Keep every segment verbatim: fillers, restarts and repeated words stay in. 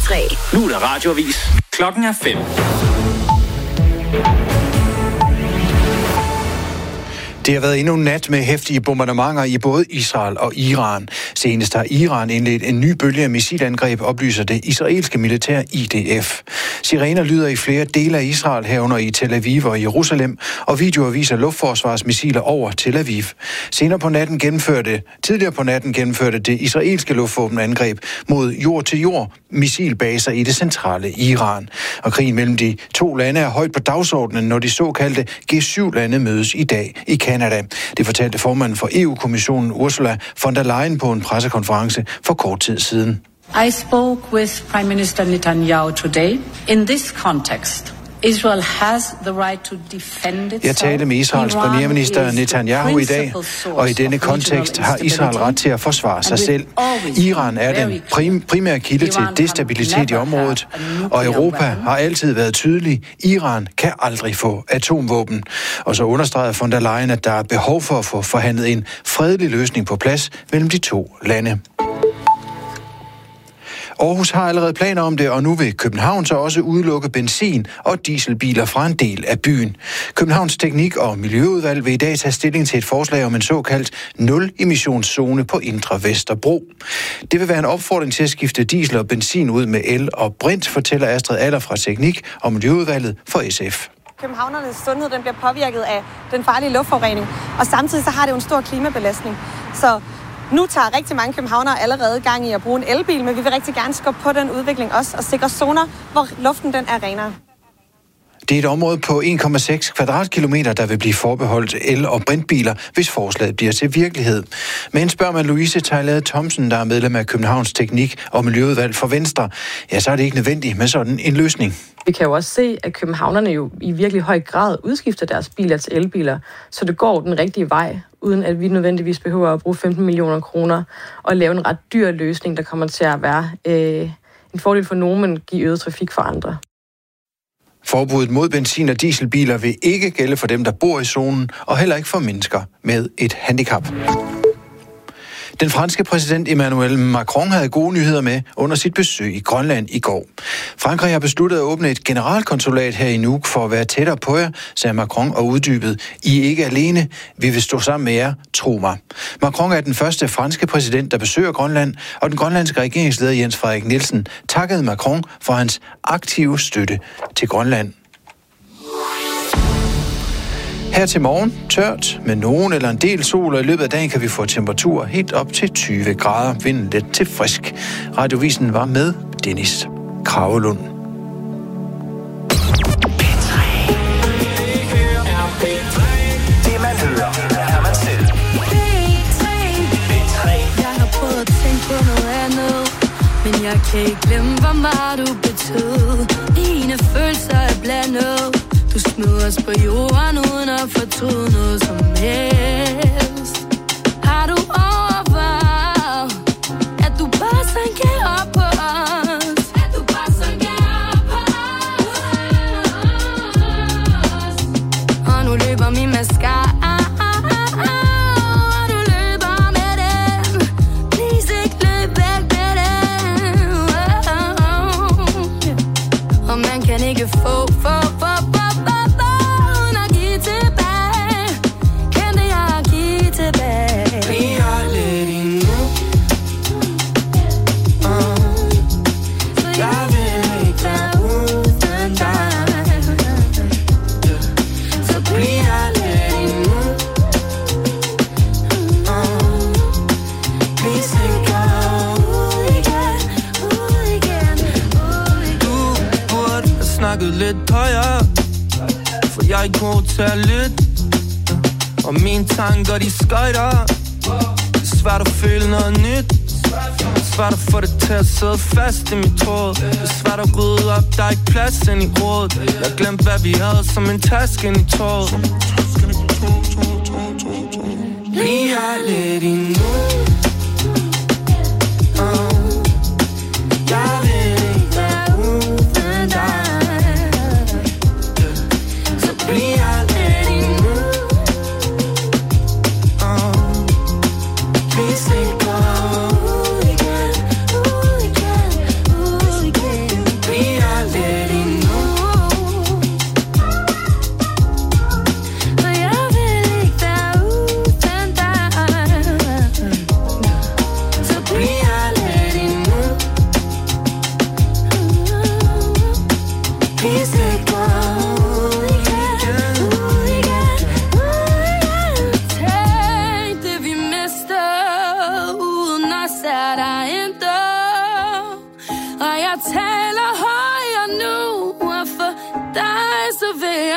tre. Nu er der radioavis. Klokken er fem. Det har været endnu en nat med heftige bombardementer i både Israel og Iran. Senest har Iran indledt en ny bølge af missilangreb, oplyser det israelske militær I D F. Sirener lyder i flere dele af Israel, herunder i Tel Aviv og Jerusalem, og videoer viser luftforsvarsmissiler over Tel Aviv. Senere på natten gennemførte, tidligere på natten gennemførte det israelske luftvåben angreb mod jord-til-jord missilbaser i det centrale Iran. Og krigen mellem de to lande er højt på dagsordenen, når de såkaldte G syv lande mødes i dag i Canada. Det fortalte formanden for E U-kommissionen Ursula von der Leyen på en pressekonference for kort tid siden. I spoke with Prime Minister Netanyahu today. In this context, Israel has the right to defend itself. Jeg talte med Israels premierminister Netanyahu i dag, og i denne kontekst har Israel ret til at forsvare sig selv. Iran er den prim- primære kilde til destabilitet i området, og Europa har altid været tydelig. Iran kan aldrig få atomvåben. Og så understregede von der Leyen, at der er behov for at få forhandlet en fredelig løsning på plads mellem de to lande. Aarhus har allerede planer om det, og nu vil København så også udelukke benzin- og dieselbiler fra en del af byen. Københavns Teknik- og Miljøudvalg vil i dag tage stilling til et forslag om en såkaldt nul-emissionszone på Indre Vesterbro. Det vil være en opfordring til at skifte diesel og benzin ud med el og brint, fortæller Astrid Aller fra Teknik- og Miljøudvalget for S F. Københavnernes sundhed den bliver påvirket af den farlige luftforurening, og samtidig så har det jo en stor klimabelastning. Så nu tager rigtig mange københavnere allerede gang i at bruge en elbil, men vi vil rigtig gerne skubbe på den udvikling også og sikre zoner, hvor luften den er renere. Det er et område på en komma seks kvadratkilometer, der vil blive forbeholdt el- og brintbiler, hvis forslaget bliver til virkelighed. Men spørger man Louise Tejlade Thomsen, der er medlem af Københavns Teknik- og Miljøudvalg for Venstre, ja, så er det ikke nødvendigt med sådan en løsning. Vi kan jo også se, at københavnerne jo i virkelig høj grad udskifter deres biler til elbiler, så det går den rigtige vej, uden at vi nødvendigvis behøver at bruge femten millioner kroner og lave en ret dyr løsning, der kommer til at være øh, en fordel for nogen, men give øget trafik for andre. Forbuddet mod benzin- og dieselbiler vil ikke gælde for dem, der bor i zonen, og heller ikke for mennesker med et handicap. Den franske præsident Emmanuel Macron havde gode nyheder med under sit besøg i Grønland i går. Frankrig har besluttet at åbne et generalkonsulat her i Nuuk for at være tættere på jer, sagde Macron og uddybede: I er ikke alene, vi vil stå sammen med jer, tro mig. Macron er den første franske præsident, der besøger Grønland, og den grønlandske regeringsleder Jens Frederik Nielsen takkede Macron for hans aktive støtte til Grønland. Her til morgen tørt med nogen eller en del sol, og i løbet af dagen kan vi få temperaturer helt op til tyve grader. Vinden lidt til frisk. Radiovisen var med Dennis Kragelund. Det man hører, er man selv. Jeg har prøvet at tænke på noget andet, men jeg kan ikke glemme, hvor meget du betød. Dine følelser er blandet. Du smed os på jorden uden at fortryde noget som helst. Har du overvejet, at du bare sanker op på os? At du bare sanker op på os? Og nu løber min mascara, og du løber med den. Please ikke løb væk med den. Og man kan ikke få, få, få lidt højere, for jeg er ikke god til at lytte, og mine tanker de skøjter. Det er svært at føle noget nyt, det er svært at få det til at sidde fast i mit hoved. Det er svært at rydde op, der er ikke plads ind i hovedet. Jeg glemte hvad vi havde som en taske ind i toget. Bliv her lidt endnu.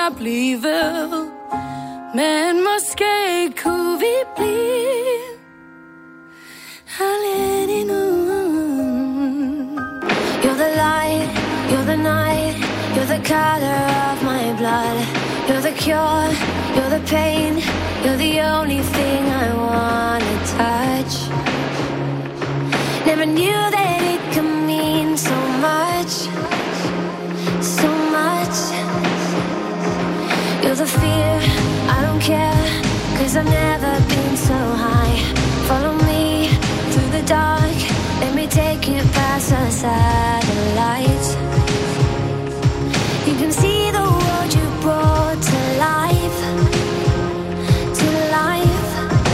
jeg blive ved. Men måske kunne vi blive her lidt endnu. You're the light, you're the night, you're the color of my blood. You're the cure, you're the pain, you're the only thing I wanna touch. Never knew that it could mean so much, so much. You're the fear, I don't care, cause I've never been so high. Follow me through the dark, let me take you past the satellites. You can see the world you brought to life, to life.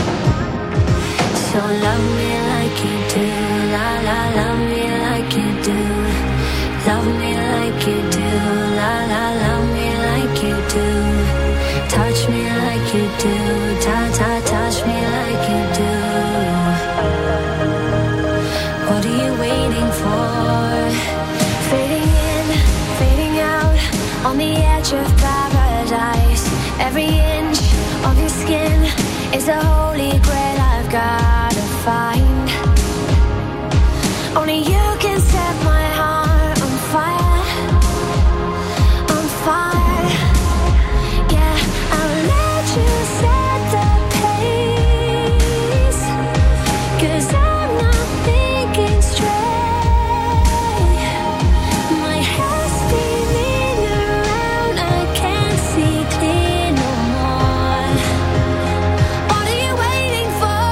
So love me like you do, la la, love me like you do. Love me like you do, la la, love me like you do. Touch me like you do, ta ta, touch me like you do. What are you waiting for? Fading in, fading out, on the edge of paradise. Every inch of your skin is a holy grail I've gotta find. Only you can set my heart on fire, on fire. Yeah, I'll let you set the pace, cause I'm not thinking straight. My head's spinning around, I can't see clear no more. What are you waiting for?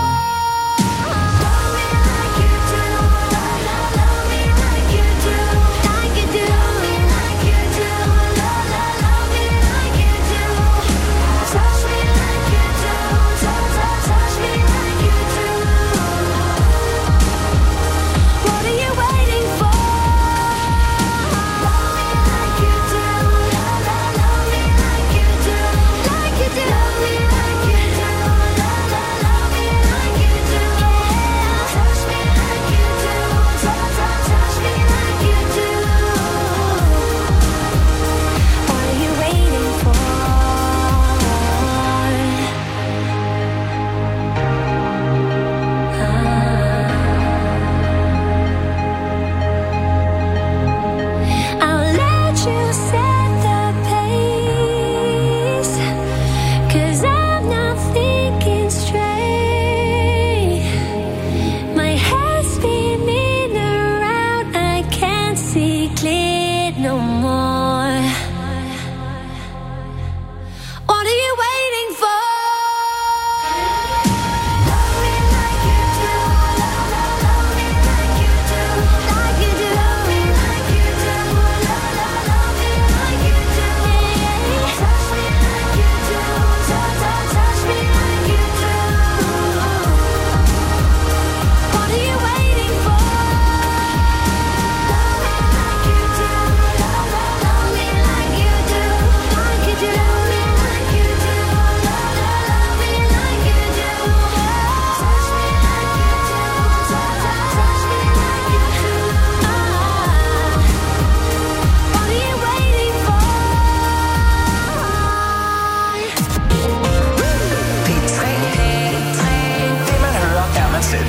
Love me like you do, love, love, love me like you do, like you do, love me like you do, love, love, love me like you do. Touch me like you do, touch, touch, touch me like you do. What are you waiting for? Love me like you do, love, love, love me like you do, like you do, love me like you do, love, love, love me like you do. Touch me like you do, touch, touch, touch me like you do. What are you waiting for? I'll let you set the pace, cause I'm not thinking straight. My head's spinning around, I can't see clear no more. What are you waiting for? Love me like you do, love, love, love me like you do, like you do, love me like you do, love, love, love me like you do. Touch me like you do, touch, touch, touch me like you do. What are you waiting for? Love me like you do, love, love, love me like you do, like you do, love me like you do, love, love, love me like you do. Touch me like you do, touch, touch, touch me like you do. What are you waiting for? P tre. Det man hører, er man selv.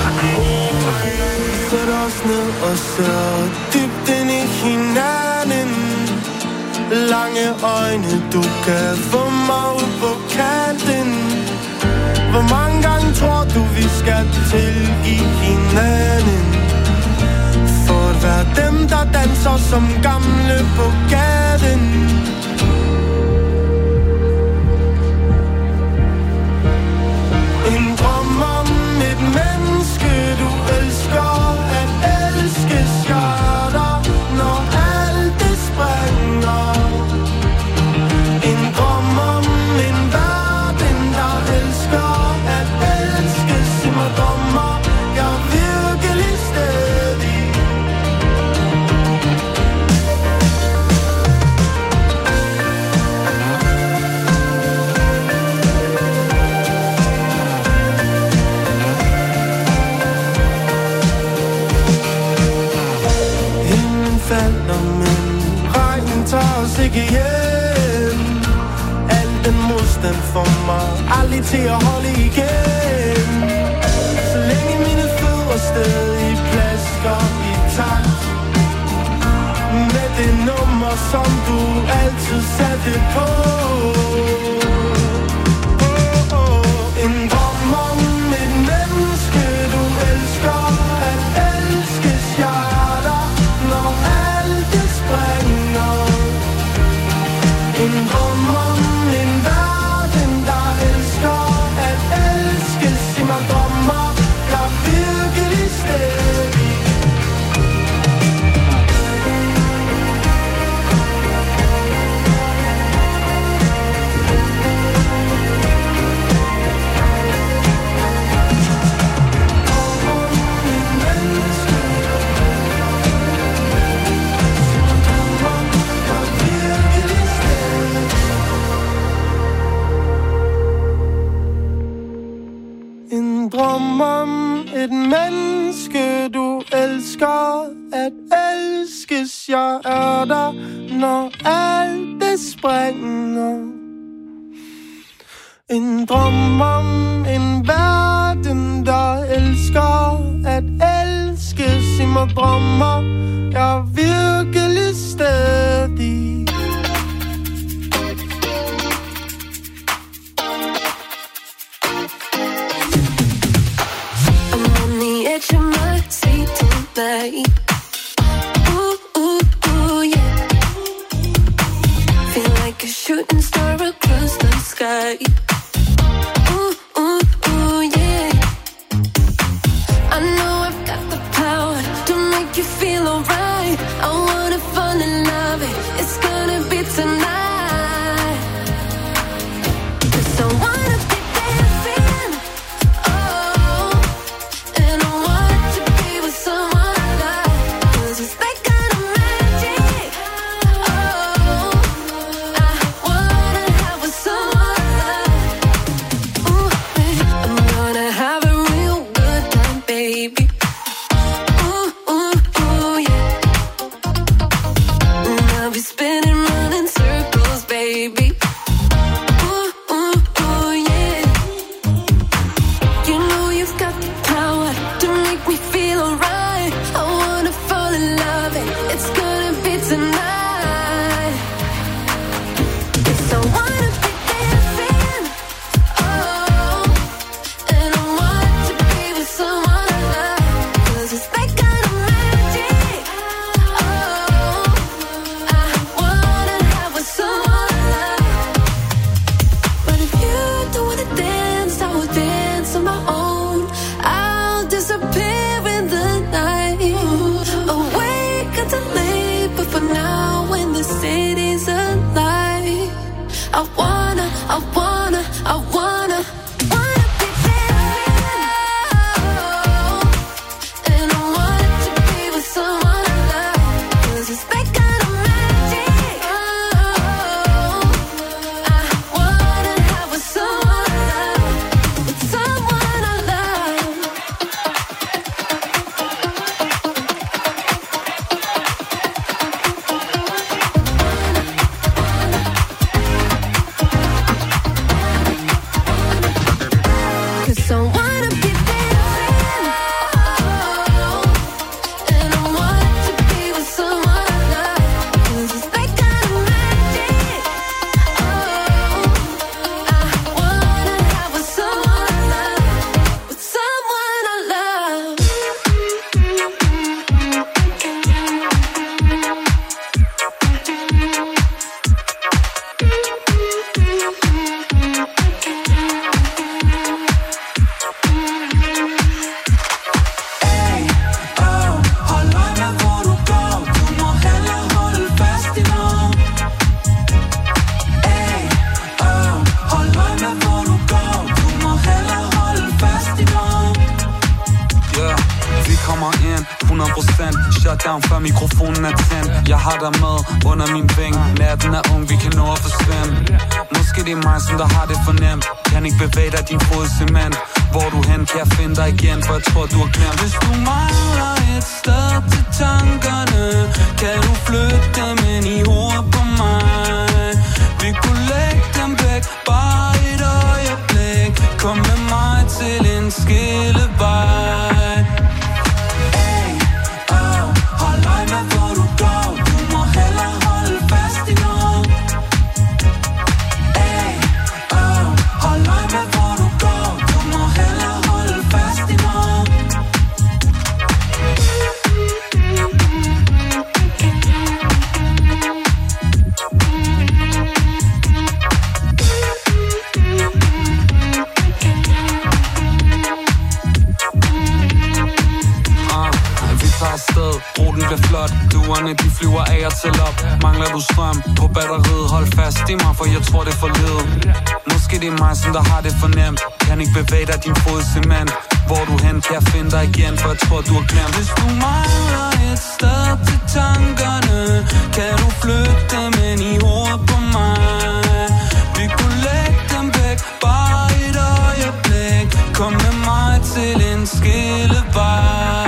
Sæt os ned og ser dybt ind i hinanden. Lange øjne, du kan få mig ud på kanten. Hvor mange gange tror du, vi skal tilgive hinanden? For at være dem, der danser som gamle på gaden. En drøm om et menneske, du elsker. At elske skørter, når alt det springer. En drøm om en verden, der elsker. At elske, sig mig drømmer jeg virkelig stadig. for mig. Aldrig til at holde igen. Så længe mine fødder stadig plasker i takt med det nummer, som du altid satte på. Oh, oh. En drøm om et menneske, du elsker. At elskes jeg er der, når alt det springer. En drøm om en verden, der elsker. At elskes i mig drømmer jeg virkelig stadig. En drøm om et menneske, du elsker. At elskes jeg er der, når alt det springer. En drøm om en verden, der elsker. At elskes i mig drømmer jeg virkelig stadig. Edge of my seat tonight. Ooh, ooh, ooh, yeah. Feel like a shooting star across the sky. Ooh, ooh, ooh, yeah. I know I've got the power to make you feel alright. I wanna fall in love, it's gonna be tonight. 'Cause I wanna be dancing. Oh, and I want to be with someone like. 'Cause it's that kind of magic. Oh, I wanna have with someone like. Ooh, baby, I'm gonna have a real good time, baby. Ooh, ooh, ooh, yeah. And I'll be spinning round in circles, baby. Ooh, ooh, ooh, yeah. You know you've got the power to make me feel alright. I wanna fall in love, and it's gonna be tonight. 'Cause I wanna be dancing. Oh, and I want to be with someone I like. 'Cause it's that kind of magic. Oh, I wanna have with someone I like. But if you don't wanna dance, I will dance on my own. I'll disappear in the night. Awake until late, but for now, when the city's alive, I wanna, I wanna, I wanna, wanna be dancing. Oh, and I want to be with someone I like. 'Cause it's that kind of magic. Oh, I wanna have with someone I like. With someone I love. Cause I wanna be dancing. Oh, and I want to be with someone I like. 'Cause it's that kind of magic. Oh, I wanna have with someone I love. With someone I love. Hold øje med hvor du går, du må hellere holde fast i nogen. Ey, oh, hold øje med hvor du går, du må hellere holde fast i nogen. Yeah, vi kommer ind hundrede procent. Shutdown før mikrofonen er tændt. Jeg har dig med under min ving. Natten er ung, vi kan nå at forsvinde. Måske det er mig, som der har det for nemt. Kan ikke bevæge dig din fod i cement. Hvor du hen, kan jeg finde dig igen, for jeg tror du har glemt. Hvis du mangler et sted til tankerne, kan du flytte dem ind i hovedet på mig. Vi kunne lægge dem væk, bare et Kom med mig til en skillevej. Hey, oh, hold øje med hvor du går. Du må hellere holde fast i noget. Hey, oh, hold øje med hvor du går. Du må hellere holde fast i noget. Sted. Ruten bliver flot, duerne de flyver af og til op. Mangler du strøm på batteriet, hold fast i mig, for jeg tror det er for lidt. Måske det er mig, som der har det for nemt. Kan ikke bevæge dig din fod cement. Hvor du hen, kan jeg finde dig igen, for jeg tror du har glemt. Hvis du mangler et sted til tankerne, kan du flytte dem ind i hovedet på mig. Vi kunne lægge dem væk, bare et øjeblik. Kom med mig til en skillevej.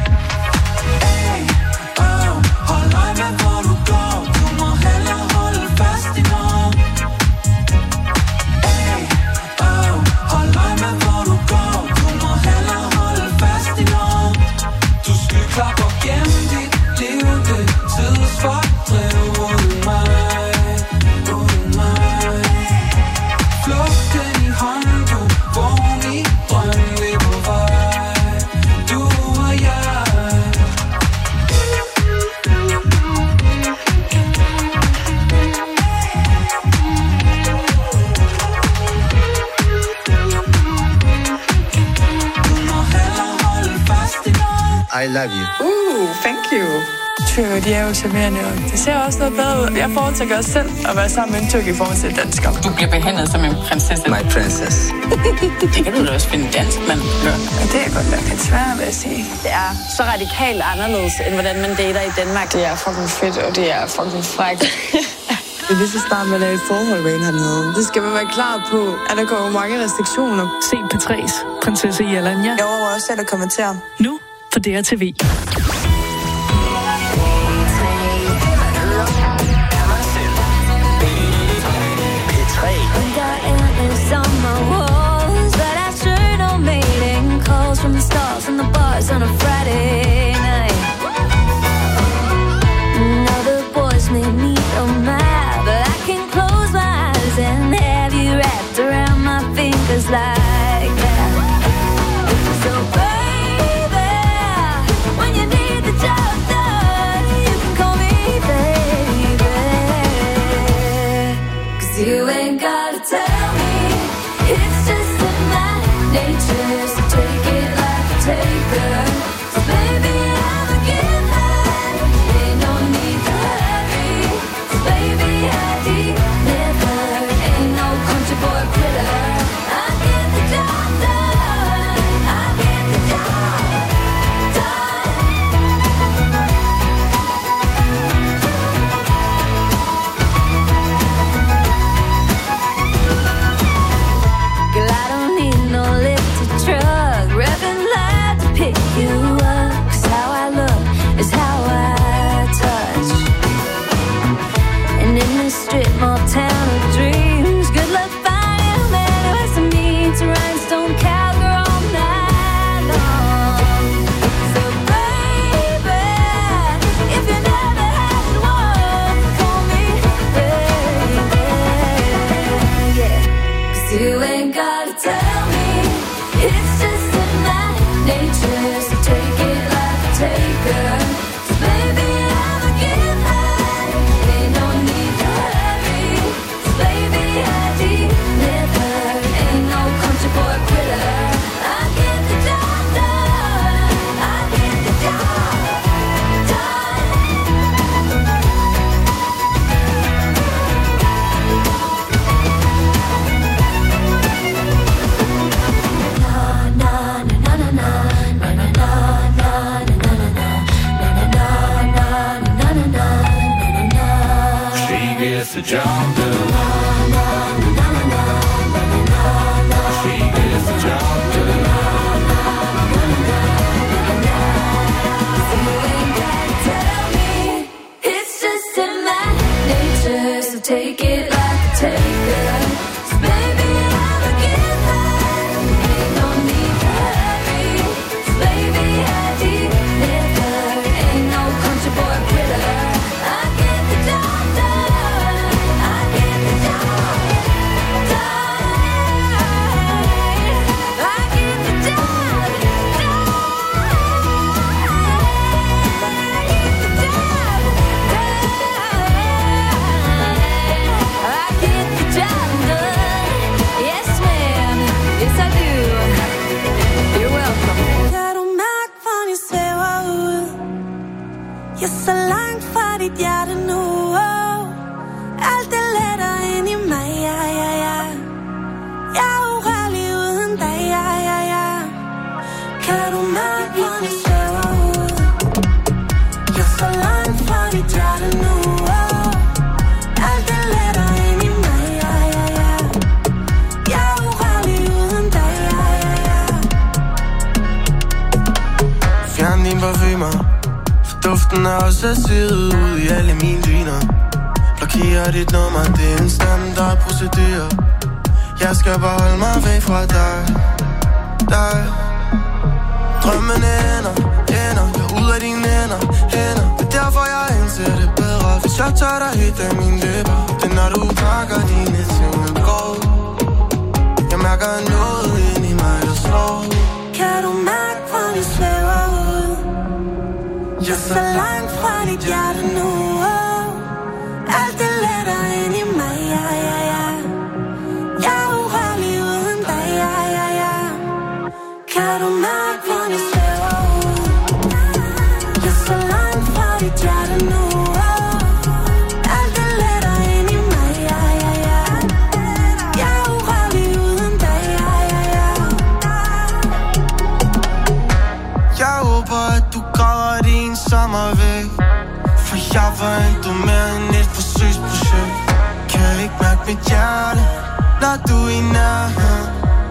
I love you. Uh, thank you. Tyrker, de er jo charmerende, og det ser også noget bedre ud. Jeg foretrækker også selv at være sammen med en tyrk i forhold til dansker. Du bliver behandlet som en prinsesse. My princess. Det kan du da også finde dansk, mand. Ja, det er godt nok lidt svært, vil jeg sige. Det er så radikalt anderledes, end hvordan man dater i Danmark. Det er fucking fedt, og det er fucking frækt. Det er lige så snart, man er i et forhold med en hernede. Det skal man være klar på, at der kommer mange restriktioner. Se P tre's Prinsesse Jelanja. Jeg overgår også selv at kommentere. Nu på D R T V. On the bars on a Friday night. Now the boys may meet on my, but I can close my eyes and have you wrapped around my fingers like that. So baby, when you need the job done, you can call me baby. 'Cause you ain't gotta tell me, it's just in my nature, so take it like a taker. So baby, I'm a giver, ain't no need to hurry. So baby, I deliver, ain't no country boy quitter. I get the job done, I get the job done. Girl, I don't need no lifted truck, revving loud to pick you up. 'Cause how I look is how I touch. And in this strip mall town of dreams, good luck finding a man who has to meet to rhinestone cowgirl all night long. So baby, if you never had one, call me baby, yeah. 'Cause you ain't gotta tell me, it's just in my nature, so take it like a taker. So baby, I'm a giver, ain't no need to hurry. So baby, I deliver, ain't no country boy quitter. I get the job done, I get the job done. She gets the job done. She gets the job done. So you ain't gotta tell me, it's just in my nature, so take it like a taker. So baby, I'm a giver, Jeg er så langt fra dit hjerte nu, oh. Alt det letter ind i mig, ja, ja, ja. Jeg er urørlig uden dig, ja, ja, ja. Kan du mærke, hvor jeg svæver ud? Jeg er så langt fra dit hjerte nu, oh. Alt det letter ind i mig, ja, ja, ja. Jeg er urørlig uden dig, ja, ja, ja. Fjern din parfumer, for duften er også siddet ud i alle mine dyner. Blokerer dit nummer, det er en standard procedure. Jeg skal bare holde mig væk fra dig, dig. Drømmene ender, ender, jeg er ud af dine hænder, hænder. Det er derfor jeg indser det bedre, hvis jeg tager dig helt af mine læber. Det er når du pakker dine ting og går. Jeg mærker noget ind i mig, der slår. Kan du mærke, hvor vi svæver ud? Jeg er så langt fra dit hjerte nu, oh. Alt det letter ind i mig, ja, ja, ja. Jeg er urørlig uden dig, ja, ja, ja. Kan du mærke, hvor vi svæver ud? Jeg er så langt fra dit hjerte nu, oh. Alt det letter ind i mig, ja, ja, ja. Jeg er urørlig uden dig, ja, ja, ja. Jeg håber, at du græder din sommer væk, for jeg var endnu mere end et forsøgsprojekt. Kan ikke mærke mit hjerte, når du er i nærheden.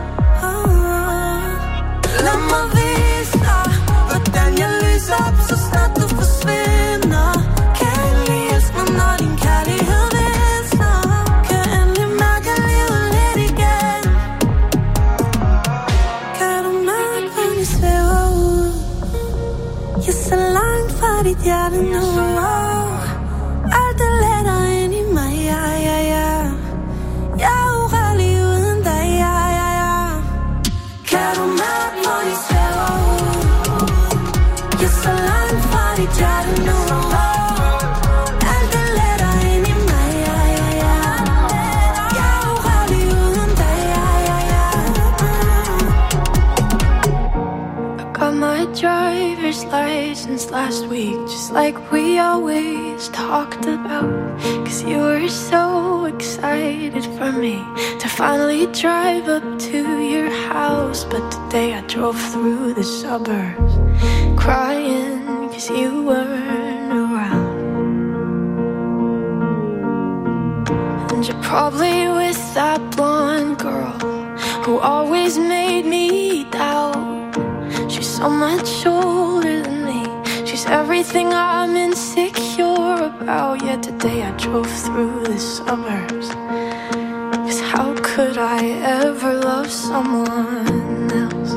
Lad mig vise dig, hvordan jeg lyser op, så snart du forsvinder. Kan endelig elske mig, når din kærlighed visner. Kan endelig mærke livet lidt igen. Kan du mærke, hvor vi svæver ud? Jeg er så langt fra dit hjerte nu, oh. Alt det letter ind i mig, ja, ja, ja. Jeg er urørlig uden dig, ja, ja, ja. Kan du mærke, hvor vi svæver ud? Jeg er så langt fra dit hjerte nu, oh. Alt det letter ind i mig, ja, ja, ja. Jeg er urørlig uden dig, ja, ja, ja. I got my driver's license last week, just like we always talked about. Cause you were so excited for me to finally drive up to your house. But today I drove through the suburbs crying cause you weren't around. And you're probably with that blonde girl who always made me doubt. She's so much older than me. She's everything I'm insecure about. Yet today I drove through the suburbs. Cause how could I ever love someone else?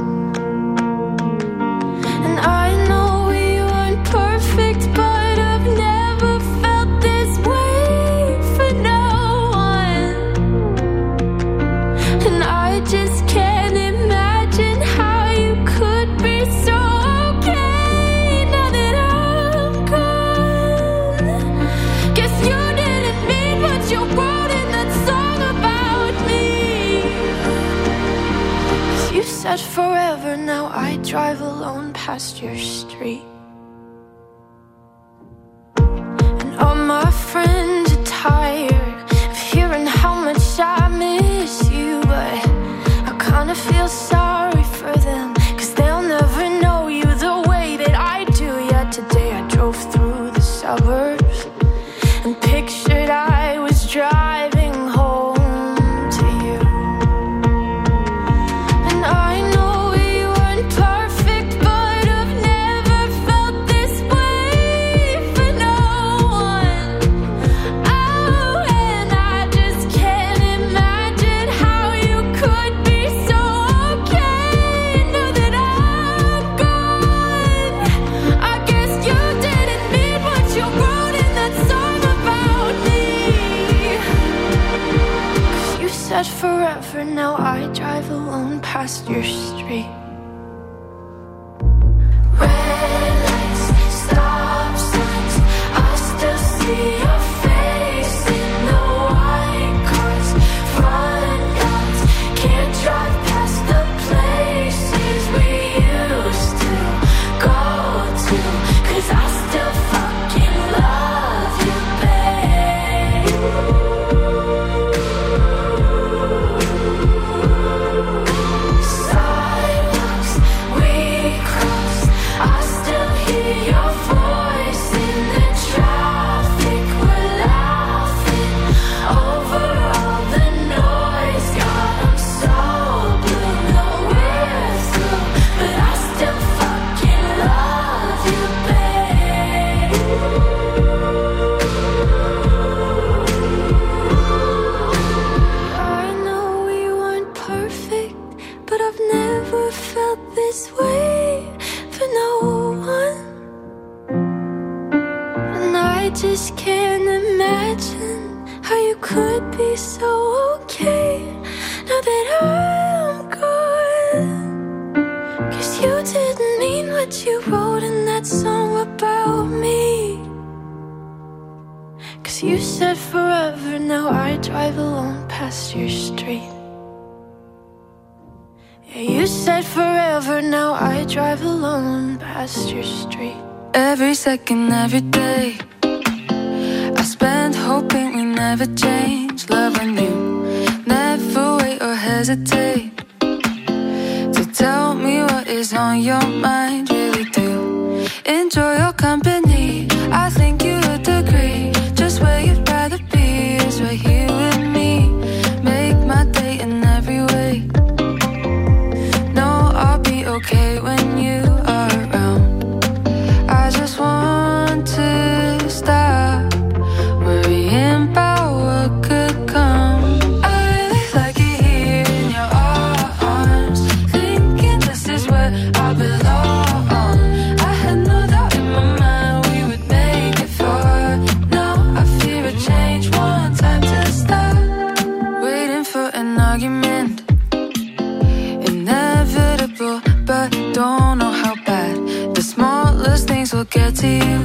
And I know we weren't perfect, but I've never felt this way for no one. And I just can't imagine how you could be so okay now that I'm gone. Guess you didn't mean what you wrote in that song about me. 'Cause you said forever, now I drive alone past your street. And all my friends are tired of hearing how much I miss you, but I kinda feel sorry for them, 'cause they'll never know you the way that I do. Yet today I drove through the suburbs and pictured I was driving home to you. And I know we weren't perfect, but I've never felt this way for no one. Oh, and I just can't imagine how you could be so okay now that I'm gone. I guess you didn't mean what you wrote in that song about me. 'Cause you said forever, now I drive alone past your street. Red lights, stop signs, I still see your face in the white cars, front yards. Can't drive past the places we used to go to, 'cause I still fuck you said forever, now I drive alone past your street. Yeah, you said forever, now I drive alone past your street. Every second, every day, I spend hoping we never change. Loving you, never wait or hesitate to tell me what is on your mind. Really do enjoy your company. I think you would agree. Just where you'd rather be is right here with me. Make my day in every way. No, I'll be okay when you are around. I just want to stop worrying about what could come. I really like it here in your arms, thinking this is where I belong. I had no doubt in my mind we would make it far. Now I fear a change, one time to stop waiting for an argument. Inevitable, but don't know how bad the smallest things will get to you.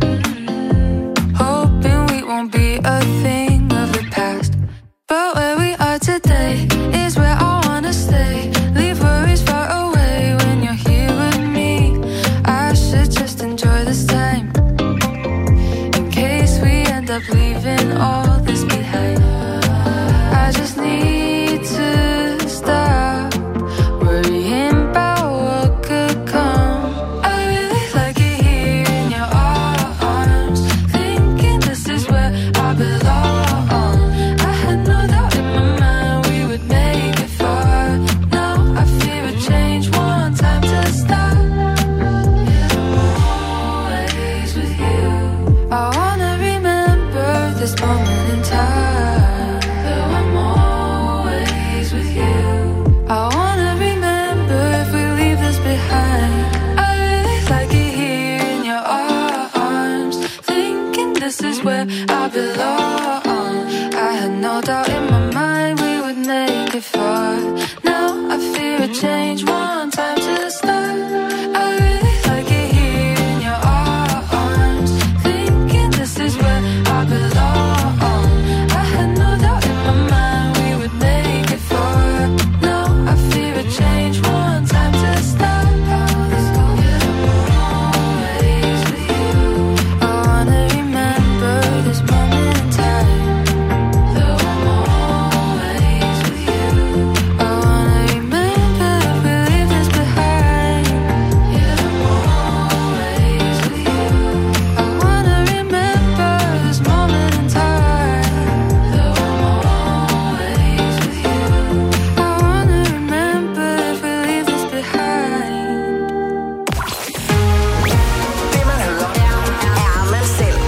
Hoping we won't be a thing of the past, but where we are today is where I wanna stay. Leave worries far away when you're here with me. I should just enjoy this time in case we end up leaving all this behind. I just need to stop worrying about what could come. I really like it here in your arms, thinking this is where I belong. I had no doubt in my mind we would make it far. Now I fear a change, one time to stop. Yeah, I'm always with you. I wanna remember this moment in time. Though I'm always with you. I wanna remember if we leave this behind. I really like it here in your arms, thinking this is where I belong. I had no doubt in my mind we would make it far. Now I fear a change, one time to start. I really like it here in your arms, thinking this is where I belong. I had no doubt in my mind we would make it far. Now I fear a change, one time to start. Yeah, I'm always with you. I wanna remember this moment in time. Though I'm always with you. I wanna remember if we leave this behind. Yeah, I'm always with you. I wanna remember this moment in time. Though I'm always with you. I wanna remember if we leave this behind. Det man hører, er man selv.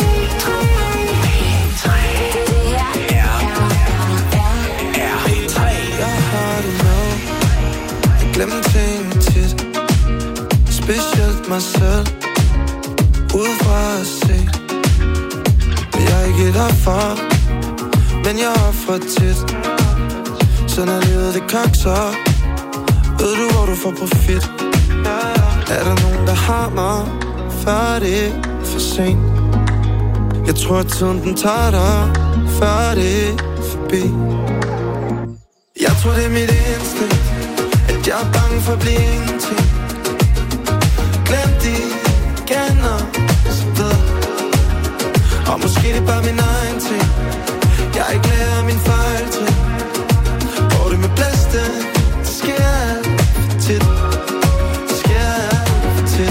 Jeg har det med. Jeg glemmer ting tit, specielt mig selv. Udefra at se, men jeg er ikke derfor. Men jeg offrer tit, så når livet det kokser, ved du hvor du får profit. Er der nogen der har mig, før det er for sent? Jeg tror at tiden den tager dig, før det er forbi. Jeg tror det er mit instinkt, at jeg er bange for at blive ingenting. Glem de kender, så ved. Og måske det er bare min egen ting. Jeg ikke lærer min fejltrin. Går det med blæste, det sker alt for tit. Det sker alt for tit.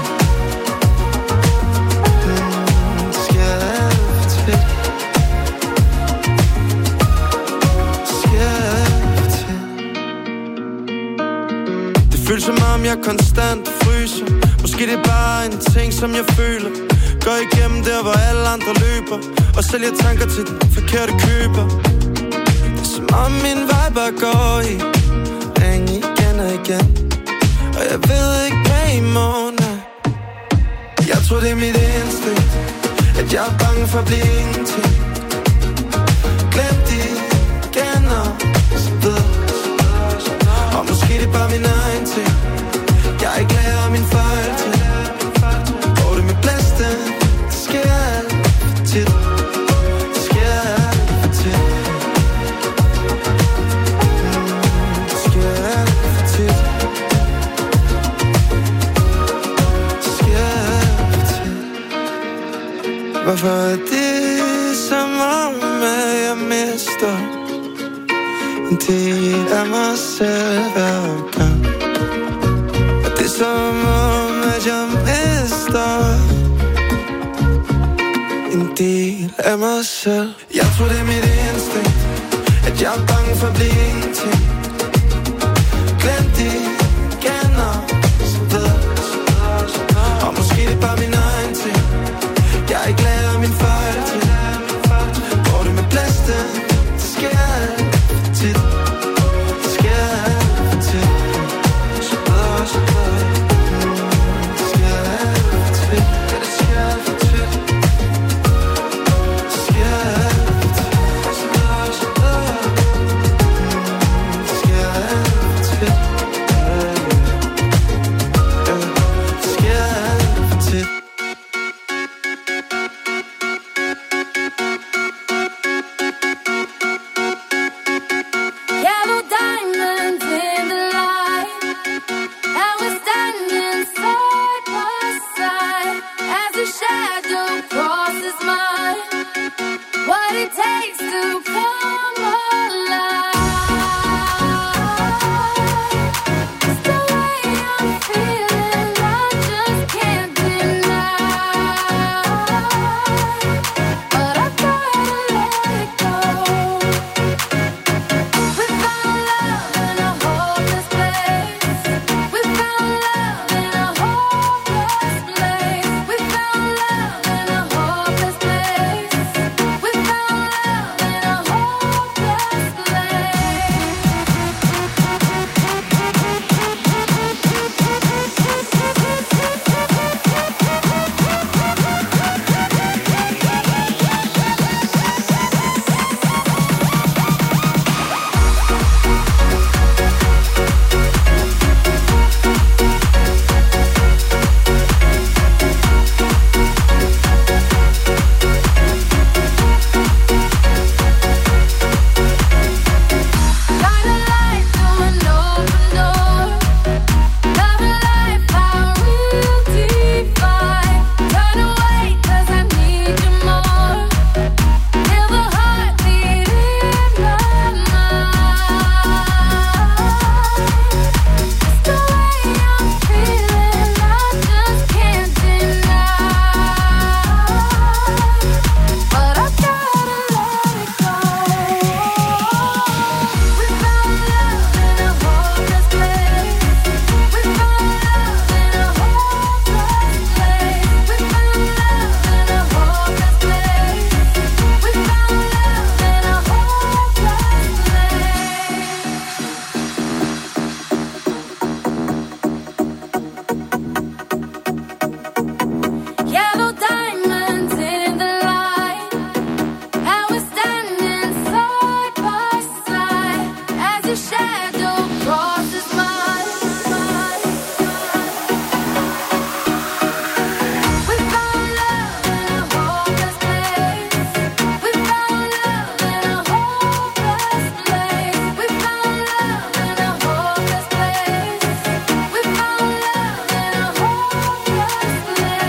Mm, det sker alt for tit. Det sker alt for tit. Det føles som om jeg konstant fryser. Måske det er bare en ting som jeg føler. Går igennem der hvor alle andre løber, og sælger tanker til den forkerte køber. Det er som om min vej bare går i ring igen og igen. Og jeg ved ikke hvad i morgen er. Jeg tror det er mit instinkt, at jeg er bange for at blive ingenting. Glem de kender, så ved. Og måske det er bare min egen ting. Jeg ikke lærer min fejl til. Går det med blæste, det sker alt for tit. Hvorfor er det som om, at jeg mister en del af mig selv hver gang? Og det er som om, at jeg mister en del af mig selv. Jeg tror det er mit instinkt, at jeg er bange for at blive ingenting. Glem de kender, så ved og måske det er bare min egen ting. Jeg er ikke lærer min fejl til. Går det med blæsten, det sker alt for tit. Det sker alt for tit. Så bedre, så bedre. Det sker alt for tit. Ja, det sker alt for tit. Det sker alt for tit. Så bedre, så bedre. Det sker alt for tit. Det sker alt for tit. Yellow diamonds in the light, and we're standing side by side as a shadow crosses mine. What it takes to come alive. It's the way I'm feeling, I just can't deny. But I gotta let it go. We found love in a hopeless place. We found love in a hopeless place. We found love in a hopeless place. We found love in a hopeless shine a light through an open door. Love and life, how we'll define. Turn away, 'cause I need you more. Feel the heartbeat in my mind. It's the way I'm feeling, I just can't deny. But I gotta let it go. We found love in a hopeless place. We found love in a hopeless place. We found love in a hopeless place. We found love in a hopeless place. Yellow diamonds in the light, and we're standing side by side as your shadow crosses mine. We found love in a hopeless place. We found love in a hopeless place. We found love in a hopeless place. We found love in a hopeless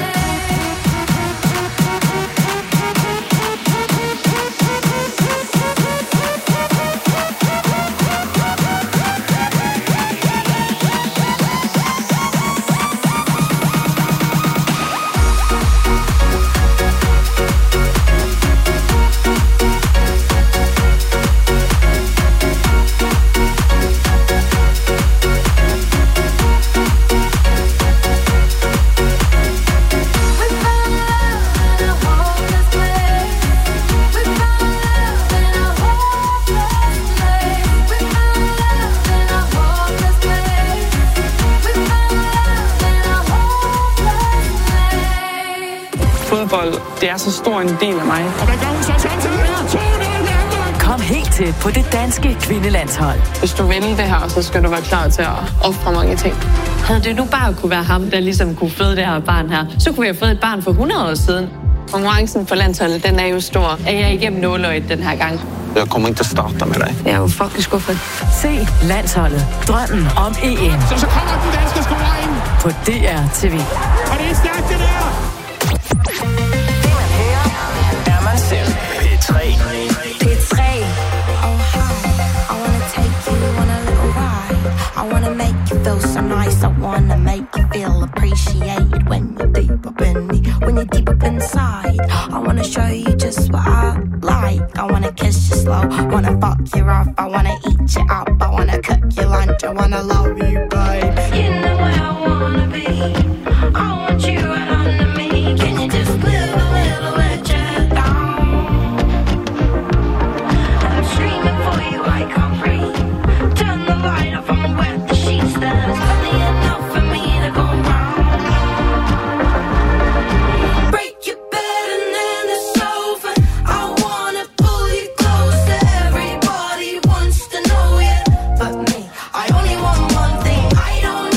Fodbold, det er så stor en del af mig. Og der går hun så chancen her. to nul Kom helt tæt på det danske kvindelandshold. Hvis du vil det her, så skal du være klar til at ofre mange ting. Havde det nu bare kunne være ham, der ligesom kunne føde det her barn her, så kunne vi have fået et barn for hundrede år siden. Konkurrencen på landsholdet, den er jo stor. Er jeg igennem nåløjet den her gang? Jeg kommer ikke til at starte med dig. Jeg er jo fucking skuffet. Se Landsholdet. Drømmen om E M. Så, så kommer den danske scoring. På D R T V. Og det er stærkt, det der. Det man hører, soon. P tre. P tre. Oh hi, I wanna take you on a little ride. I wanna make you feel so nice. I wanna make you feel appreciated when you're deep up in me, when you're deep up inside. I wanna show you just what I like. I wanna kiss you slow, wanna fuck you off. I wanna eat you up, I wanna cook your lunch. I wanna love you, babe. You know where I wanna be. I want you right under me. Can you just live a little bit down? I'm screaming for you, I can't breathe. Turn the light off, I'ma wet the sheets. There's plenty enough for me to go round. Break your bed and then it's over. I wanna pull you closer. Everybody wants to know you, but me, I only want one thing. I don't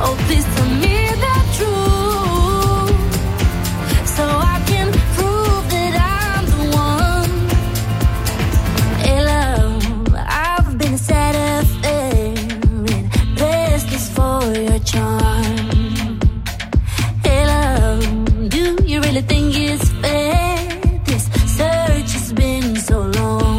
Oh, please tell me the truth, so I can prove that I'm the one. Hey love, I've been set affair and restless for your charm. Hey love, do you really think it's fair? This search has been so long,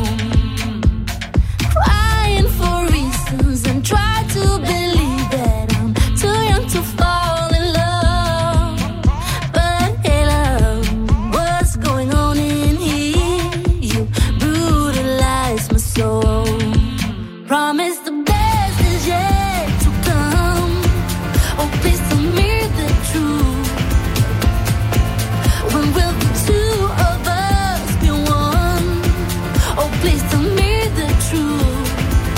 crying for reasons and try to believe that I'm too young to fall in love. But hey love, what's going on in here? You brutalize my soul. Promise the best is yet to come. Oh, please tell me the truth. When will the two of us be one? Oh, please tell me the truth,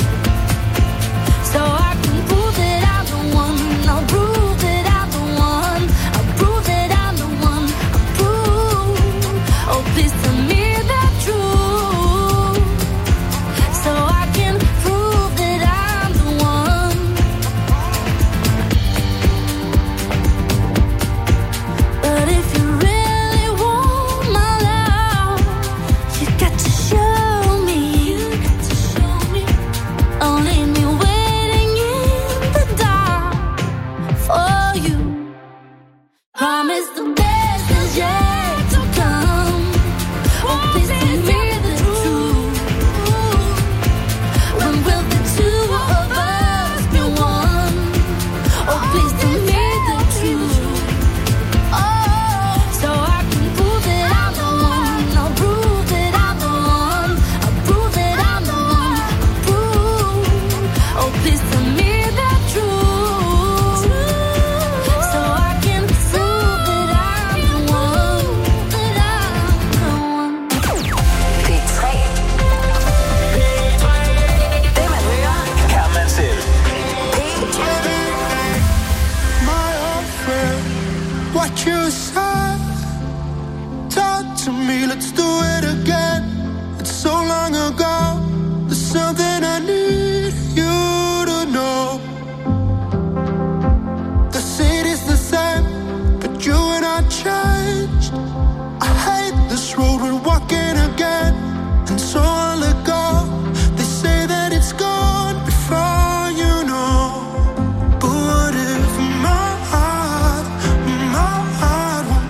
so I can prove that I'm the one. I'll prove that I'm the one. I'll prove that I'm the one. I'll prove. Oh, please tell me the truth, so I can prove that I'm the one. But if you really want my love, you got to show me. You got to show me. Don't leave me waiting in the dark for you. Promise the best is yet to come. Oh, please tell me the truth. When will the two of us be one? Oh, please tell me the truth. Oh, so I can prove that I'm the one. I'll prove that I'm the one. I'll prove that I'm the one. I'll prove. Oh, please tell me the truth, so I can prove that I'm the one. That I'm the one. P tre. Det man hører, Kan man selv. My old friend, what you said, talk to me, let's do it again. It's so long ago, there's something I need you to know. The city's the same, but you and I changed. I hate this road we're walking again, and so I'll let go. They say that it's gone before you know. But what if my heart, my heart won't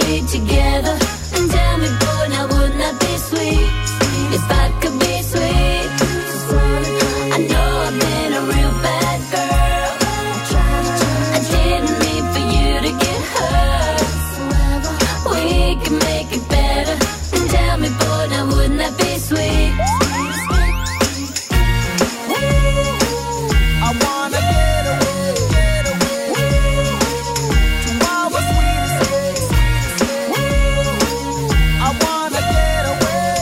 perfectly together. And tell me, boy, now wouldn't that be sweet? If I could be sweet. I know I've been a real bad girl. I didn't mean for you to get hurt. We can make it better. And tell me, boy, now wouldn't that be sweet? I wanna get away, get away to our sweetest days. I wanna get away,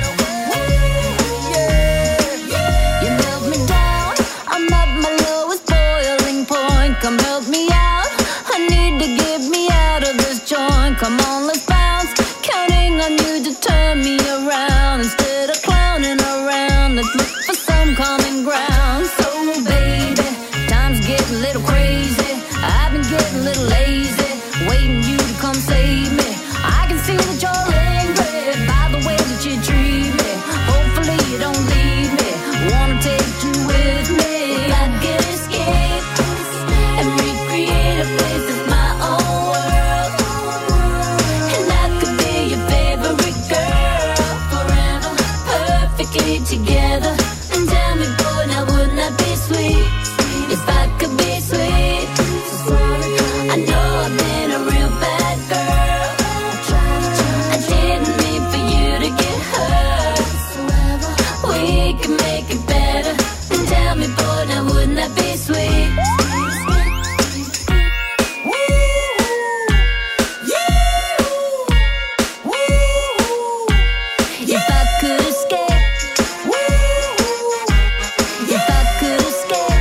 yeah. You held me down, I'm at my lowest boiling point. Come help me out, I need to get me out of this joint. Come on, let's bounce, counting on you to turn me around. Instead of clowning around, let's look for some common ground. So baby, time's getting a little crazy. I've been getting a little lazy, waiting you to come save me. I can see that you're angry by the way that you treat me. Hopefully you don't leave me, wanna take you with me. If I could escape and recreate a place that's my own world, and I could be your favorite girl forever, perfectly together. And tell me, boy, now wouldn't that be sweet? If I could be sweet. I know I've been a real bad girl. I didn't mean for you to get hurt. We can make it better. And tell me, boy, now wouldn't that be sweet? If I could escape, if I could escape,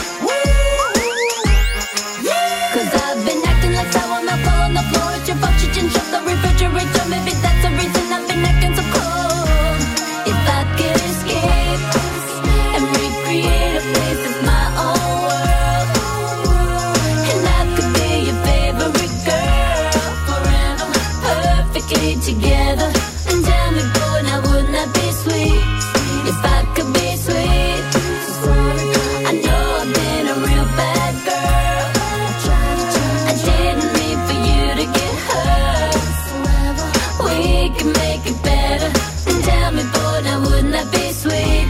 'cause I've been acting like sour on the floor, on the floor. It's your fault you didn't shut the refrigerator. Maybe that's the reason I've been acting so cold. If I could escape and recreate a place that's my own world, and I could be your favorite girl forever, perfectly together. And tell me, boy, now wouldn't that be sweet? If I could be sweet. I know I've been a real bad girl. I didn't mean for you to get hurt. We can make it better. And tell me, boy, now wouldn't that be sweet?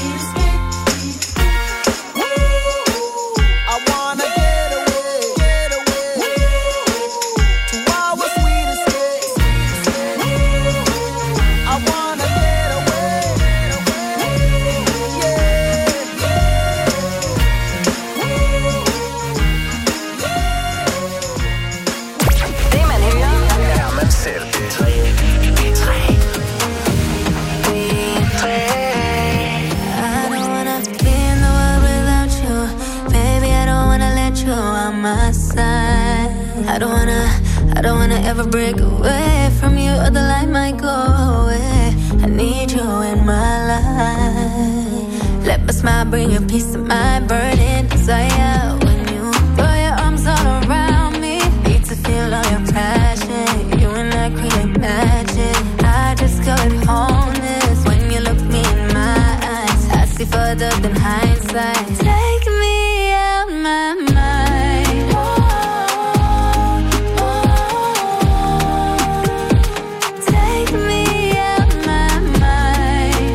I wanna get away, get away to our sweetest days. I wanna get away, Det man hører, er man selv. I don't wanna be in the world without you. Baby, I don't wanna let you on my side. I don't wanna, I don't wanna ever break away from you, or the light might go away. I need you in my life. Let my smile bring you peace of mind, burning desire. When you throw your arms all around me, need to feel all your passion. You and I create magic. I discovered wholeness when you look me in my eyes. I see further than hindsight. Take me out my mind. Take me out my mind.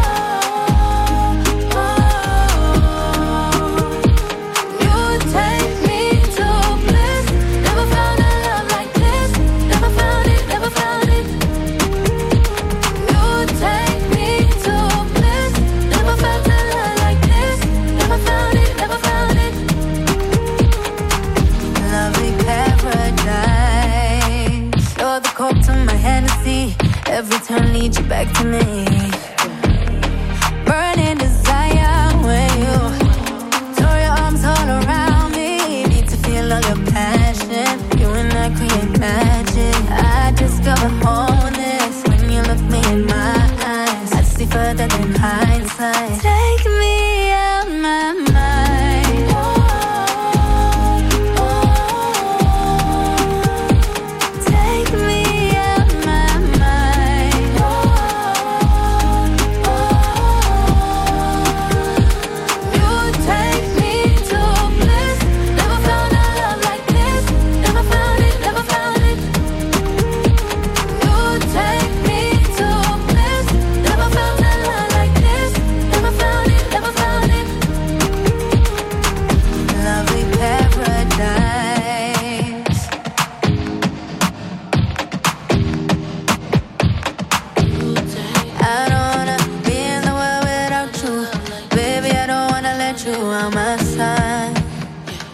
You take me to bliss. Never found a love like this. Never found it, never found it. You take me to bliss. Never felt a love like this. Never found it, never found it. Lovely paradise. You're the coke to my Hennessy. Every turn leads you back to me. Burning desire when you throw your arms all around me. Need to feel all your passion. You and I create magic. I discover wholeness when you look me in my eyes. I see further than hindsight. Take me out my mind. Take me out my mind.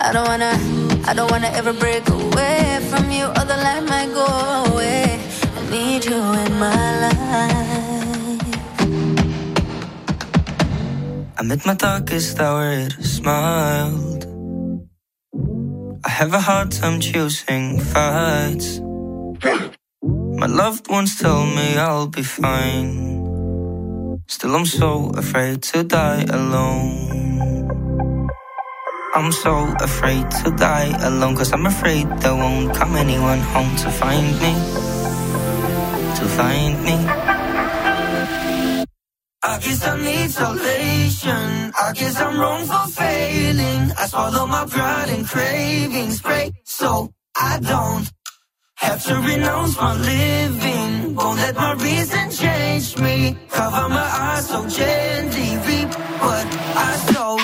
I don't wanna, I don't wanna ever break away from you, or the light might go away. I need you in my life. Amid my darkest hour, it smiled. I have a hard time choosing fights. My loved ones tell me I'll be fine. Still I'm so afraid to die alone. I'm so afraid to die alone, cause I'm afraid there won't come anyone home to find me. To find me. I guess I need salvation. I guess I'm wrong for failing. I swallow my pride and cravings, pray so I don't have to renounce my living. Won't let my reason change me. Cover my eyes so gently, reap what I sow.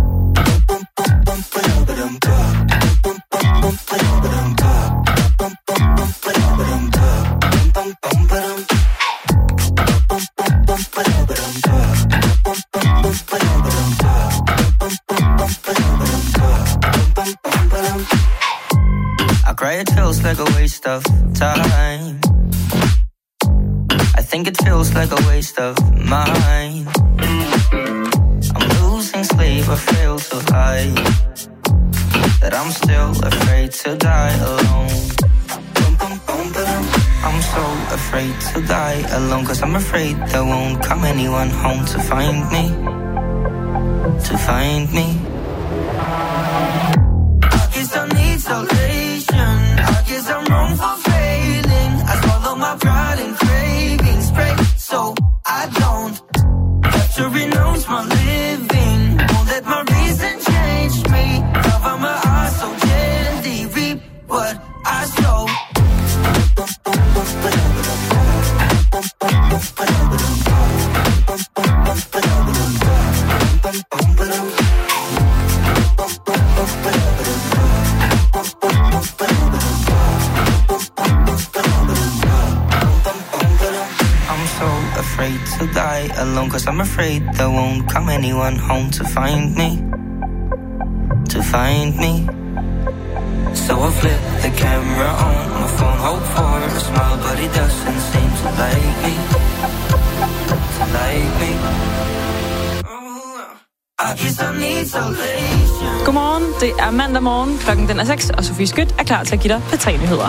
I cry, it feels like a waste of time. I think it feels like a waste of mine. I'm losing sleep, I feel so high that I'm still afraid to die alone. I'm so afraid to die alone, cause I'm afraid there won't come anyone home to find me. To find me. I guess I need salvation. I guess I'm wrong for failing. I swallow my pride and cravings, pray so I don't have to renounce my living. Won't let my reason change me. Cover my eyes so gently, reap what I sow. Afraid to die alone, cause I'm afraid there won't come anyone home to find me. To find me. So I flip the camera on my phone, hope for a smile, but it doesn't seem to like me. To like me. I guess I need salvation. Godmorgen, det er mandag morgen, klokken den er seks, og Sofie Skødt er klar til at give dig P tre-nyheder.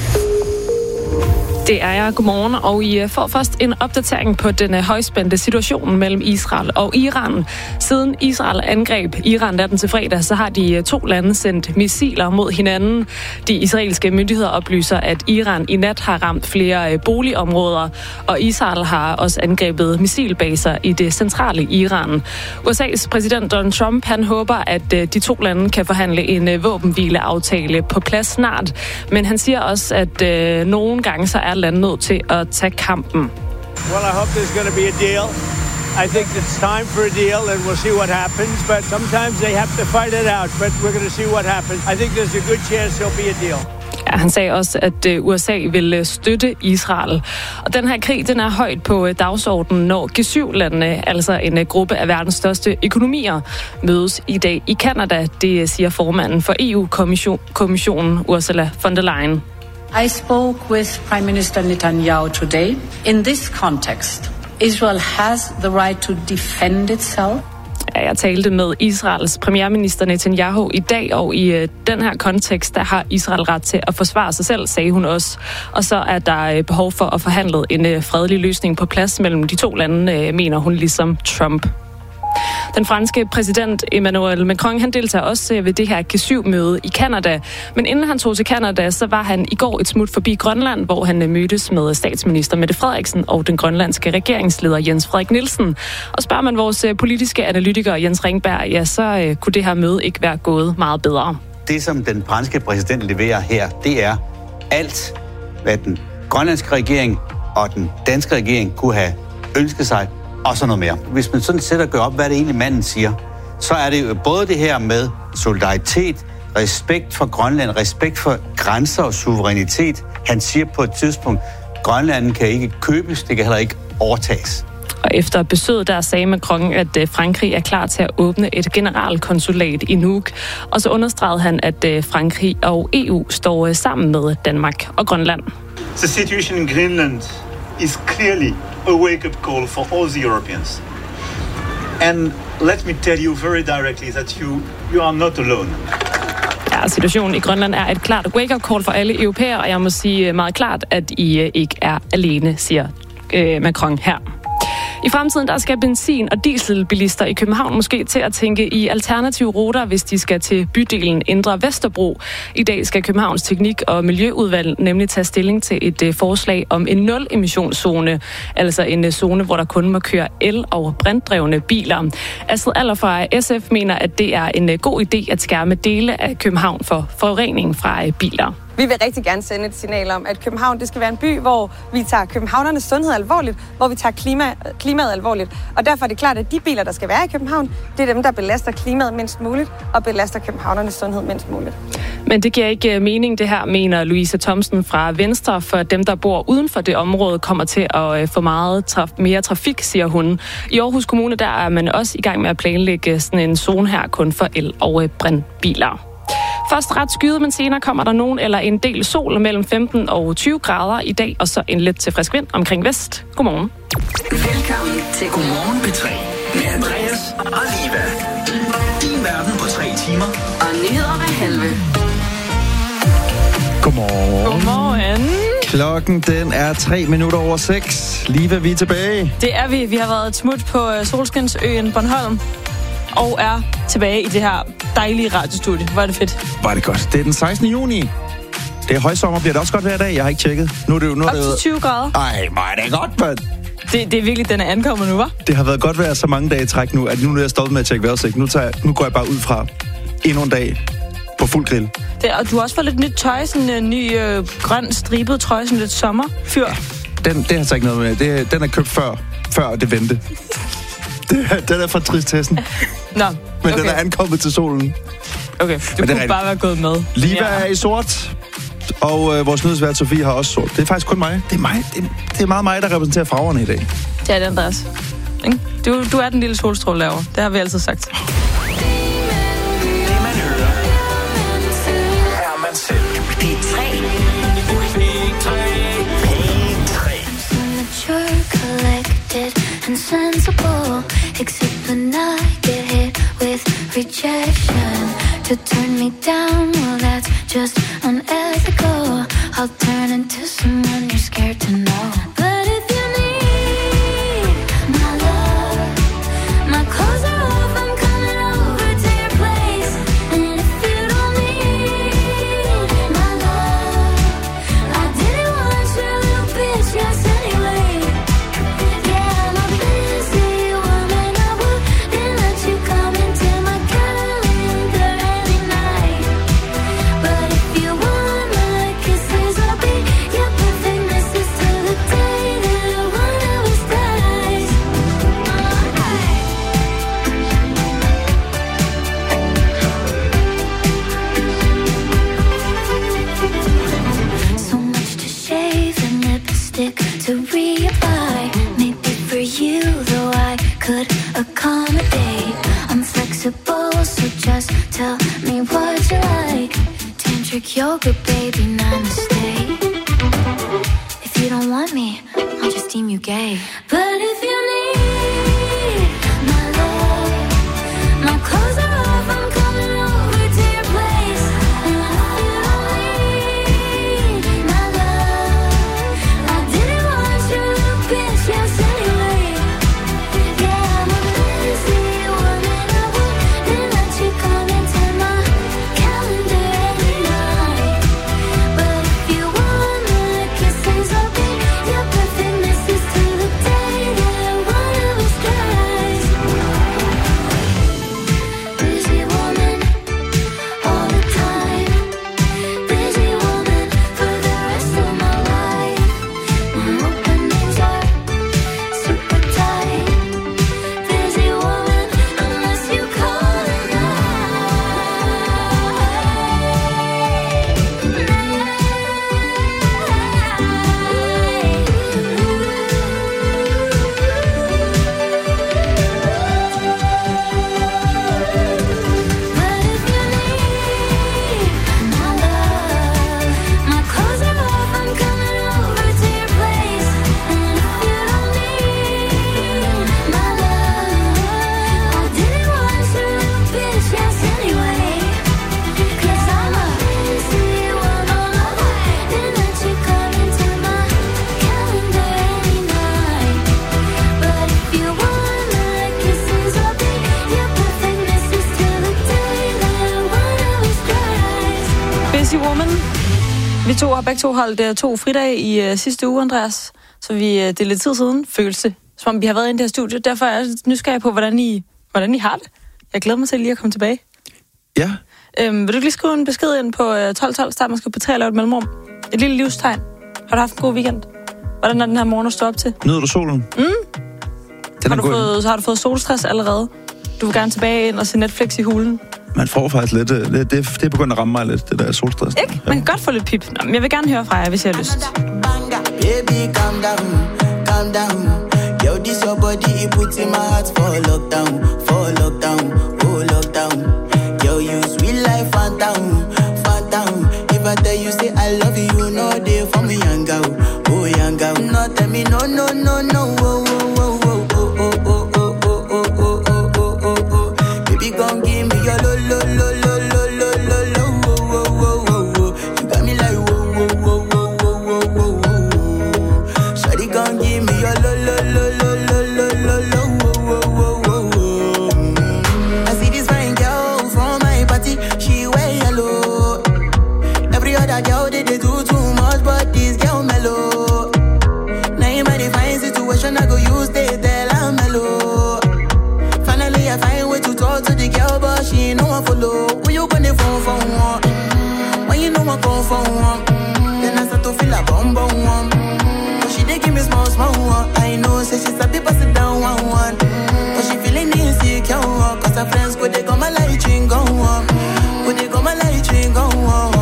Det er jeg. Godmorgen, og I får først en opdatering på den højspændte situation mellem Israel og Iran. Siden Israel angreb Iran natten til fredag, så har de to lande sendt missiler mod hinanden. De israelske myndigheder oplyser, at Iran i nat har ramt flere boligområder, og Israel har også angrebet missilbaser i det centrale Iran. U S A's præsident Donald Trump, han håber, at de to lande kan forhandle en våbenhvileaftale på plads snart, men han siger også, at øh, nogle gange så er landet nødt til at tage kampen. Well, I hope there's going to be a deal. I think it's time for a deal, and we'll see what happens. But sometimes they have to fight it out. But we're going to see what happens. I think there's a good chance there'll be a deal. Ja, han sagde også, at U S A vil støtte Israel. Og den her krig, den er højt på dagsordenen, når G syv-landene, altså en gruppe af verdens største økonomier, mødes i dag i Canada. Det siger formanden for E U-kommissionen, Ursula von der Leyen. I spoke with Prime Minister Netanyahu today. In this context, Israel has the right to defend itself. Ja, jeg talte med Israels premierminister Netanyahu i dag, og i øh, den her kontekst, der har Israel ret til at forsvare sig selv, sagde hun også. Og så er der øh, behov for at forhandle en øh, fredelig løsning på plads mellem de to lande, øh, mener hun, ligesom Trump. Den franske præsident Emmanuel Macron, han deltager også ved det her G syv-møde i Canada. Men inden han tog til Canada, så var han i går et smut forbi Grønland, hvor han mødtes med statsminister Mette Frederiksen og den grønlandske regeringsleder Jens Frederik Nielsen. Og spørger man vores politiske analytiker Jens Ringberg, ja, så uh, kunne det her møde ikke være gået meget bedre. Det, som den franske præsident leverer her, det er alt, hvad den grønlandske regering og den danske regering kunne have ønsket sig, og så noget mere. Hvis man sådan sætter og gør op, hvad det egentlig manden siger, så er det jo både det her med solidaritet, respekt for Grønland, respekt for grænser og suverænitet. Han siger på et tidspunkt, Grønland kan ikke købes, det kan heller ikke overtages. Og efter besøget der sagde Macron, at Frankrig er klar til at åbne et generalkonsulat i Nuuk. Og så understregede han, at Frankrig og E U står sammen med Danmark og Grønland. The situation in Greenland is clearly a wake-up call for all the Europeans. And let me tell you very directly that you, you are not alone. Ja, situationen i Grønland er et klart wake-up call for alle europæere, og jeg må sige meget klart, at I ikke er alene, siger øh, Macron her. I fremtiden der skal benzin- og dieselbilister i København måske til at tænke i alternative ruter, hvis de skal til bydelen Indre Vesterbro. I dag skal Københavns Teknik- og Miljøudvalg nemlig tage stilling til et uh, forslag om en nul-emissionszone, altså en uh, zone, hvor der kun må køre el- og brintrevne biler. Astrid Aller fra S F mener, at det er en uh, god idé at skærme dele af København for forurening fra uh, biler. Vi vil rigtig gerne sende et signal om, at København det skal være en by, hvor vi tager københavnernes sundhed alvorligt, hvor vi tager klima, klimaet alvorligt. Og derfor er det klart, at de biler, der skal være i København, det er dem, der belaster klimaet mindst muligt og belaster københavnernes sundhed mindst muligt. Men det giver ikke mening, det her, mener Louise Thomsen fra Venstre, for dem, der bor uden for det område, kommer til at få meget traf- mere trafik, siger hun. I Aarhus Kommune, der er man også i gang med at planlægge sådan en zone her kun for el- og brintbiler. Først ret skyet, men senere kommer der nogen eller en del sol mellem femten og tyve grader i dag, og så en lidt til frisk vind omkring vest. Godmorgen. Velkommen til Godmorgen P tre med Andreas og Liva. Din verden på tre timer og nyheder hver halve. Godmorgen. Godmorgen. Klokken den er tre minutter over seks. Liva, vi er tilbage. Det er vi. Vi har været et smut på Solskinsøen Bornholm. Og er tilbage i det her dejlige radiostudie. Hvor er det fedt. Hvor er det godt. Det er den sekstende juni. Det er højsommer. Bliver det også godt hver dag? Jeg har ikke tjekket. Nu er det jo... Nu er Op det til tyve grader. Ej, hvor er det godt, mand. Det, det er virkelig, den er ankommet nu, hva'? Det har været godt vejr så mange dage i træk nu, at nu er jeg stoppet med at tjekke vejrudsigt. Nu, tager jeg, nu går jeg bare ud fra endnu en dag på fuld grill. Det, og du har også fået lidt nyt tøj. Sådan en ny øh, grøn stribet trøje. Sådan lidt sommerfyr. Den, det har så ikke noget med. Det, den er købt før, før det vendte. Det, den er fra tristessen. Nå, Men okay. den er ankommet til solen. Okay, du kunne bare være gået med. Liva ja. er i sort, og øh, vores nyhedsvært Sofie har også sort. Det er faktisk kun mig. Det er, mig. Det, det er meget mig, der repræsenterer farverne i dag. Det er det, Andreas. Du, du er den lille solstråle laver. Det har vi altid sagt. Det man hører, er man selv. P tre. Mature, collected, and sensible. Except when I get hit with rejection. To turn me down, well that's just unethical. I'll turn into someone you're scared to know. But if you need my love, my clothes are off, I'm coming over to your place. And if you don't need my love, I didn't want your little bitch, yes anyway. Yeah, I'm a busy woman, I wouldn't let you come into my calendar any night. But if you want my kisses, I'll be your perfect missus till the day that one of us dies. So much to shave and lipstick to reapply. Maybe for you, though I could accommodate. I'm flexible, so just tell me what you like. Tantric yoga, baby, namaste. If you don't want me, I'll just deem you gay. But if you need my love, my clothes are off, I'm coming over to your place. And if you don't need my love, I didn't want your little bitch, yes anyway. Yeah, I'm a busy woman, I wouldn't let you come into my calendar any night. But if you want my kisses, I'll be your perfect missus till the day Vi to har begge to holdt uh, to fridage i uh, sidste uge, Andreas. Så vi, uh, det er lidt tid siden, føles det, som om vi har været inde i det her studie. Derfor er jeg nysgerrig på, hvordan I, hvordan I har det. Jeg glæder mig til lige at komme tilbage. Ja. Øhm, vil du lige skrive en besked ind på uh, tolv tolv, start man skal på tre og lave et mellemrum? Et lille livstegn. Har du haft en god weekend? Hvordan er den her morgen at stå op til? Nyder du solen? Mm. Den har, du fået, så har du fået solstress allerede? Du vil gerne tilbage ind og se Netflix i hulen? Man får faktisk lidt... Det, det, det er begyndt at ramme mig lidt, det der solstress. Ikke? Man kan godt få lidt pip. Nå, men jeg vil gerne høre fra jer, hvis jeg har lyst. Baby, calm down, calm down. Yo, this your body, it puts in my heart for lockdown, for lockdown, oh lockdown. Yo, you sweet life, phantom, phantom. If I tell you, say I love you, you know they for me, young girl, oh young girl. No, tell me, no, no, no, no, oh, oh, oh, oh, oh, oh, oh. Gon' give me your lo lo lo lo lo lo lo lo wo wo wo wo wo. You got me like wo wo wo wo wo wo wo wo. Shawty gon' give me your lo lo lo lo lo lo lo lo wo wo wo wo wo. I see this fine girl from my party, she wear yellow. Every other girl they they do too much, but this girl mellow. Now in my fine situation, I go use they tell I'm mellow. Finally I find way to talk to the girl, but she ain't no one follow. When you gonna phone for one? When you know I come for one? Then I start to feel a bum bum one. But she dey give me small small one. I know, say she's a bit pass it down one one. But she feeling insecure, cause her friends go they go my light ring go on. Go they go my light ring go on.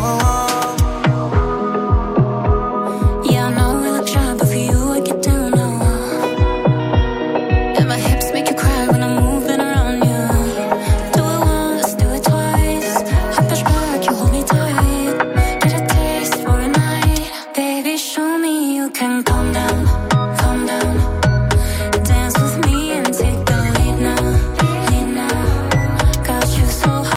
Yeah, I know we look shy, but for you I get down on. And my hips make you cry when I'm moving around you. Do it once, do it twice. I push back, you hold me tight. Get a taste for a night. Baby, show me you can calm down.